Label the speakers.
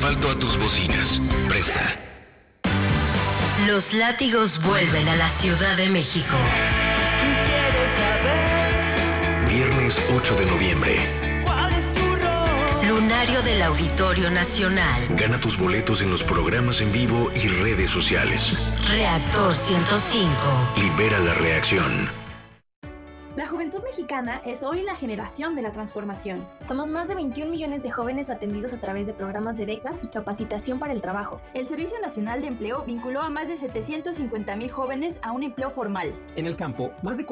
Speaker 1: respaldo a tus bocinas. Presta.
Speaker 2: Los látigos vuelven a la Ciudad de México.
Speaker 3: Si quieres saber
Speaker 1: Viernes 8 de noviembre.
Speaker 3: cuál es tu rol.
Speaker 2: Lunario del Auditorio Nacional.
Speaker 1: Gana tus boletos en los programas en vivo y redes sociales.
Speaker 2: Reactor 105.
Speaker 1: Libera la reacción.
Speaker 4: La juventud mexicana es hoy la generación de la transformación.
Speaker 5: Somos más de 21 millones de jóvenes atendidos a través de programas de becas y capacitación para el trabajo.
Speaker 4: El Servicio Nacional de Empleo vinculó a más de 750,000 jóvenes a un empleo formal.
Speaker 6: En el campo, más de